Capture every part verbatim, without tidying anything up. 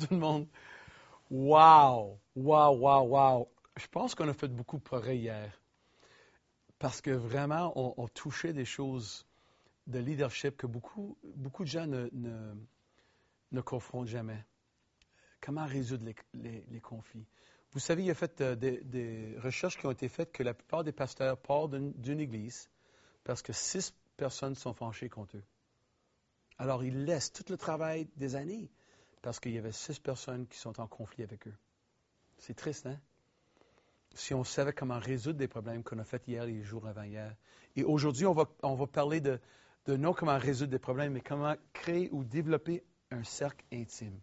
tout le monde. Wow! Wow, wow, wow! Je pense qu'on a fait beaucoup de progrès hier. Parce que vraiment, on, on touchait des choses de leadership que beaucoup, beaucoup de gens ne, ne, ne confrontent jamais. Comment résoudre les, les, les conflits? Vous savez, il y a fait euh, des, des recherches qui ont été faites que la plupart des pasteurs partent d'une, d'une église parce que six personnes sont fâchées contre eux. Alors, ils laissent tout le travail des années parce qu'il y avait six personnes qui sont en conflit avec eux. C'est triste, hein? Si on savait comment résoudre des problèmes qu'on a fait hier et les jours avant hier. Et aujourd'hui, on va, on va parler de, de non comment résoudre des problèmes, mais comment créer ou développer un cercle intime.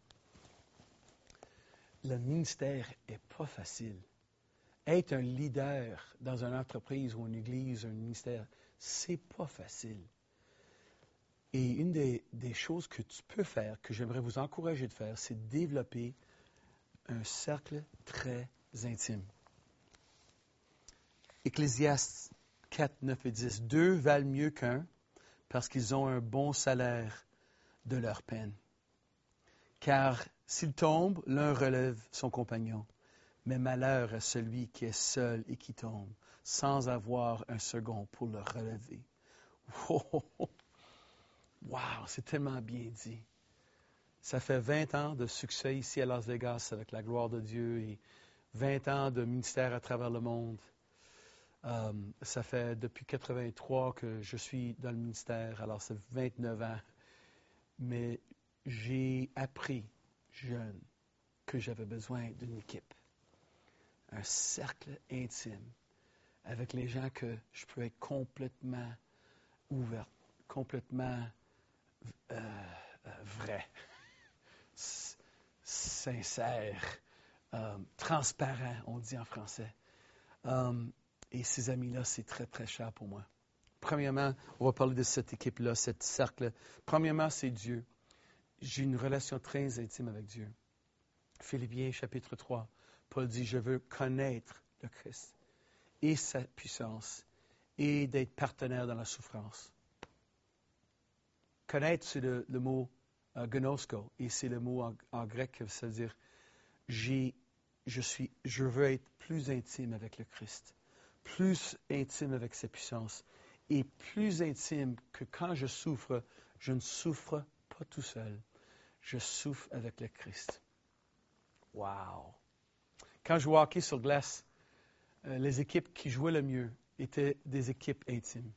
Le ministère n'est pas facile. Être un leader dans une entreprise ou une église, un ministère, c'est pas facile. Et une des, des choses que tu peux faire, que j'aimerais vous encourager de faire, c'est développer un cercle très intime. Ecclésiaste quatre, neuf et dix. Deux valent mieux qu'un parce qu'ils ont un bon salaire de leur peine. Car s'il tombe, l'un relève son compagnon. Mais malheur à celui qui est seul et qui tombe, sans avoir un second pour le relever. Wow, wow, c'est tellement bien dit. Ça fait vingt ans de succès ici à Las Vegas avec la gloire de Dieu et vingt ans de ministère à travers le monde. Um, ça fait depuis quatre-vingt-trois que je suis dans le ministère, alors c'est vingt-neuf ans. Mais j'ai appris, jeune, que j'avais besoin d'une équipe. Un cercle intime avec les gens que je peux être complètement ouvert, complètement euh, euh, vrai, s- sincère, euh, transparent, on dit en français. Um, et ces amis-là, c'est très, très cher pour moi. Premièrement, on va parler de cette équipe-là, cet cercle. Premièrement, c'est Dieu. J'ai une relation très intime avec Dieu. Philippiens chapitre trois, Paul dit, je veux connaître le Christ et sa puissance et d'être partenaire dans la souffrance. Connaître, c'est le, le mot euh, gnosko, et c'est le mot en, en grec, ça veut dire, j'ai, je suis, je veux être plus intime avec le Christ, plus intime avec sa puissance, et plus intime que quand je souffre, je ne souffre pas tout seul, je souffre avec le Christ. Wow! Quand je jouais au hockey sur glace, euh, les équipes qui jouaient le mieux étaient des équipes intimes.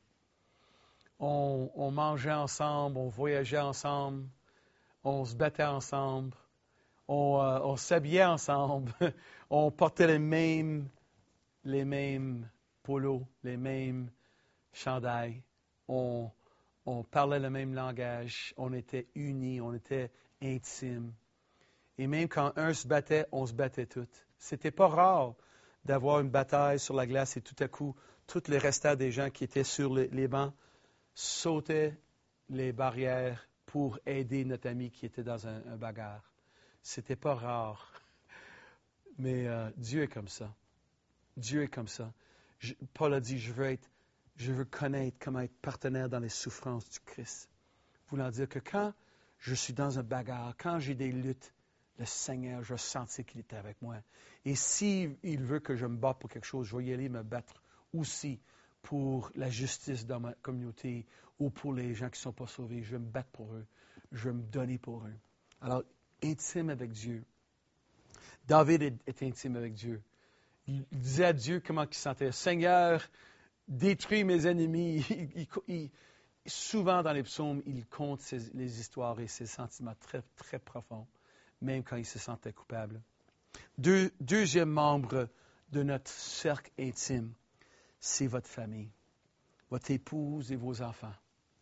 On, on mangeait ensemble, on voyageait ensemble, on se battait ensemble, on, euh, on s'habillait ensemble, on portait les mêmes, les mêmes polos, les mêmes chandails, on, on parlait le même langage, on était unis, on était intimes. Et même quand un se battait, on se battait tous. C'était pas rare d'avoir une bataille sur la glace et tout à coup, tous les restants des gens qui étaient sur les, les bancs sautaient les barrières pour aider notre ami qui était dans un, un bagarre. C'était pas rare. Mais euh, Dieu est comme ça. Dieu est comme ça. Je, Paul a dit, je veux être, je veux connaître comment être partenaire dans les souffrances du Christ. Voulant dire que quand je suis dans un bagarre, quand j'ai des luttes, le Seigneur, je sentais qu'il était avec moi. Et s'il veut que je me batte pour quelque chose, je vais y aller me battre aussi pour la justice dans ma communauté ou pour les gens qui ne sont pas sauvés. Je vais me battre pour eux. Je vais me donner pour eux. Alors, intime avec Dieu. David est, est intime avec Dieu. Il disait à Dieu comment il se sentait. Seigneur, détruis mes ennemis. Il, il, il, souvent dans les psaumes, il compte ses, les histoires et ses sentiments très, très profonds, même quand il se sentait coupable. Deux, deuxième membre de notre cercle intime, c'est votre famille, votre épouse et vos enfants.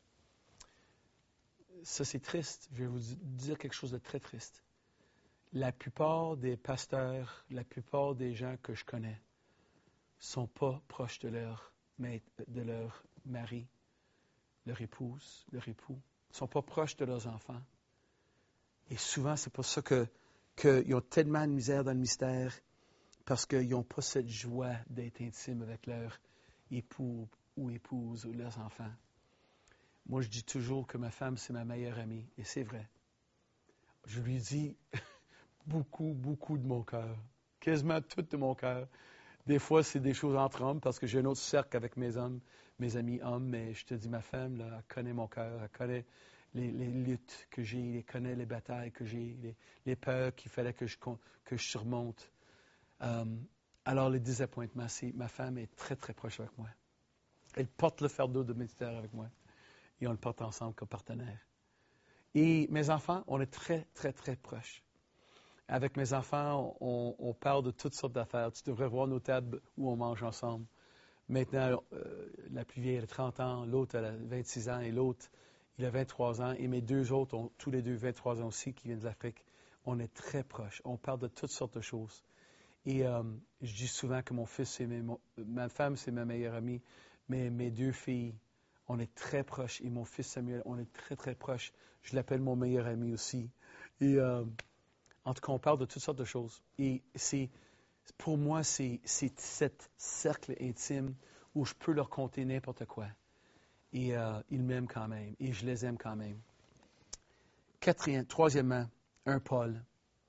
Ça, c'est triste. Je vais vous dire quelque chose de très triste. La plupart des pasteurs, la plupart des gens que je connais ne sont pas proches de leur, de leur mari, leur épouse, leur époux. Ils ne sont pas proches de leurs enfants. Et souvent, c'est pour ça que, qu'ils ont tellement de misère dans le mystère, parce qu'ils n'ont pas cette joie d'être intime avec leur époux ou épouse ou leurs enfants. Moi, je dis toujours que ma femme, c'est ma meilleure amie, et c'est vrai. Je lui dis beaucoup, beaucoup de mon cœur. Quasiment tout de mon cœur. Des fois, c'est des choses entre hommes, parce que j'ai un autre cercle avec mes hommes, mes amis hommes, mais je te dis, ma femme, là, elle connaît mon cœur, elle connaît les, les luttes que j'ai, elle connaît les batailles que j'ai, les, les peurs qu'il fallait que je, que je surmonte. Um, alors, les désappointements, c'est, ma femme est très, très proche avec moi. Elle porte le fardeau de ministère avec moi. Et on le porte ensemble comme partenaires. Et mes enfants, on est très, très, très proches. Avec mes enfants, on, on parle de toutes sortes d'affaires. Tu devrais voir nos tables où on mange ensemble. Maintenant, euh, la plus vieille, elle a trente ans, l'autre, elle a vingt-six ans, et l'autre, il a vingt-trois ans. Et mes deux autres ont tous les deux vingt-trois ans aussi, qui viennent de l'Afrique. On est très proches. On parle de toutes sortes de choses. Et euh, je dis souvent que mon fils, c'est mes, mon, ma femme, c'est ma meilleure amie, mais mes deux filles, on est très proches. Et mon fils Samuel, on est très, très proches. Je l'appelle mon meilleur ami aussi. Et euh, en tout cas, on parle de toutes sortes de choses. Et c'est, pour moi, c'est, c'est cet cercle intime où je peux leur conter n'importe quoi. Et euh, ils m'aiment quand même. Et je les aime quand même. Quatrième, troisièmement, un Paul.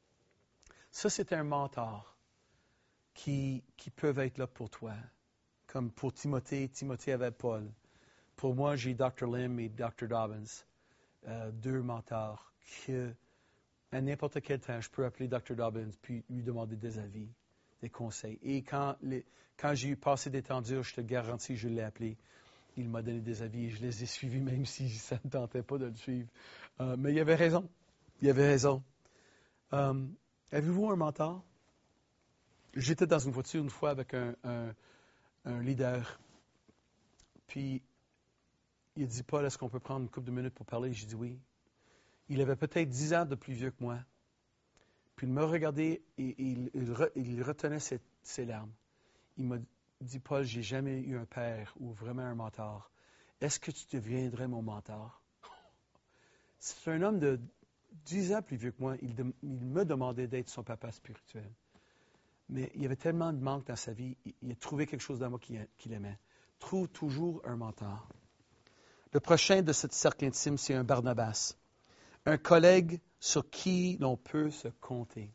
Ça, c'est un mentor qui, qui peuvent être là pour toi. Comme pour Timothée, Timothée avait Paul. Pour moi, j'ai docteur Lim et docteur Dobbins, euh, deux mentors que, à n'importe quel temps, je peux appeler docteur Dobbins puis lui demander des avis, des conseils. Et quand, les, quand j'ai eu passé des temps durs, je te garantis, je l'ai appelé. Il m'a donné des avis et je les ai suivis, même si ça ne me tentait pas de le suivre. Euh, mais il avait raison. Il avait raison. Euh, avez-vous un mentor? J'étais dans une voiture une fois avec un, un, un leader. Puis, il dit, Paul, est-ce qu'on peut prendre une couple de minutes pour parler? J'ai dit oui. Il avait peut-être dix ans de plus vieux que moi. Puis il m'a regardé et, et il, il, re, il retenait ses, ses larmes. Il m'a dit, Paul, j'ai jamais eu un père ou vraiment un mentor. Est-ce que tu deviendrais mon mentor? C'est un homme de dix ans plus vieux que moi. Il, de, il me demandait d'être son papa spirituel. Mais il y avait tellement de manque dans sa vie. Il, il a trouvé quelque chose dans moi qu'il, qu'il aimait. Trouve toujours un mentor. Le prochain de cette cercle intime, c'est un Barnabas. Un collègue sur qui l'on peut se compter.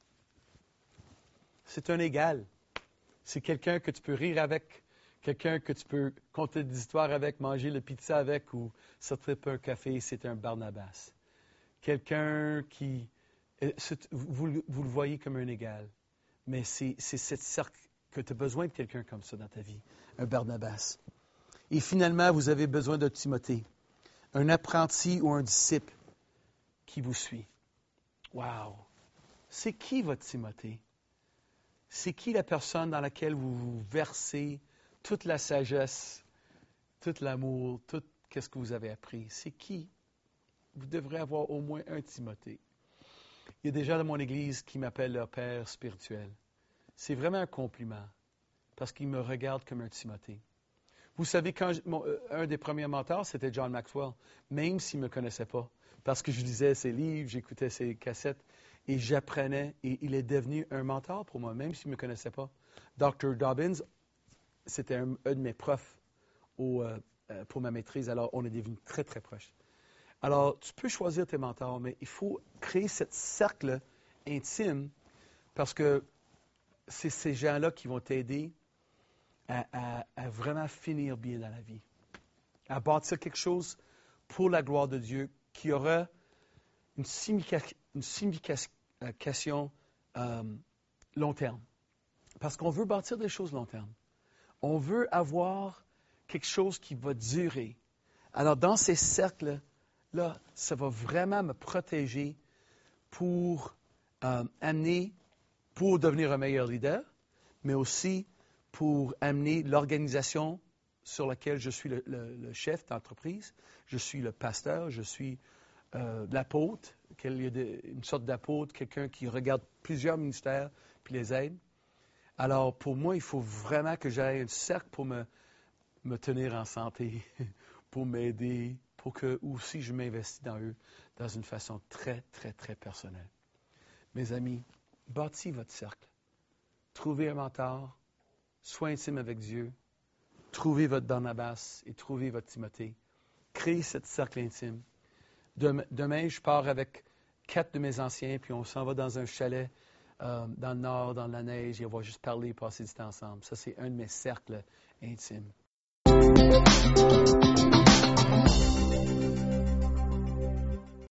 C'est un égal. C'est quelqu'un que tu peux rire avec, quelqu'un que tu peux conter des histoires avec, manger le pizza avec ou sortir un café. C'est un Barnabas. Quelqu'un qui... Vous, vous le voyez comme un égal. Mais c'est, c'est cette cercle que tu as besoin de quelqu'un comme ça dans ta vie. Un Barnabas. Et finalement, vous avez besoin de Timothée. Un apprenti ou un disciple qui vous suit. Wow! C'est qui votre Timothée? C'est qui la personne dans laquelle vous, vous versez toute la sagesse, tout l'amour, tout ce que vous avez appris? C'est qui? Vous devrez avoir au moins un Timothée. Il y a des gens dans mon église qui m'appellent leur père spirituel. C'est vraiment un compliment parce qu'ils me regardent comme un Timothée. Vous savez, quand je, mon, un des premiers mentors, c'était John Maxwell, même s'il ne me connaissait pas. Parce que je lisais ses livres, j'écoutais ses cassettes et j'apprenais. Et il est devenu un mentor pour moi, même s'il ne me connaissait pas. docteur Dobbins, c'était un, un de mes profs au, euh, pour ma maîtrise. Alors, on est devenus très, très proches. Alors, tu peux choisir tes mentors, mais il faut créer ce cercle intime parce que c'est ces gens-là qui vont t'aider à, à, à vraiment finir bien dans la vie. À bâtir quelque chose pour la gloire de Dieu qui aura une signification, une signification euh, long terme. Parce qu'on veut bâtir des choses long terme. On veut avoir quelque chose qui va durer. Alors, dans ces cercles-là, ça va vraiment me protéger pour euh, amener, pour devenir un meilleur leader, mais aussi pour amener l'organisation sur laquelle je suis le, le, le chef d'entreprise. Je suis le pasteur, je suis euh, l'apôtre, qu'il y a de, une sorte d'apôtre, quelqu'un qui regarde plusieurs ministères puis les aide. Alors, pour moi, il faut vraiment que j'aie un cercle pour me, me tenir en santé, pour m'aider, pour que aussi je m'investis dans eux dans une façon très, très, très personnelle. Mes amis, bâtis votre cercle. Trouvez un mentor, soyez intime avec Dieu, trouvez votre Barnabas et trouvez votre Timothée. Créez ce cercle intime. Demain, je pars avec quatre de mes anciens, puis on s'en va dans un chalet euh, dans le nord, dans la neige, et on va juste parler et passer du temps ensemble. Ça, c'est un de mes cercles intimes.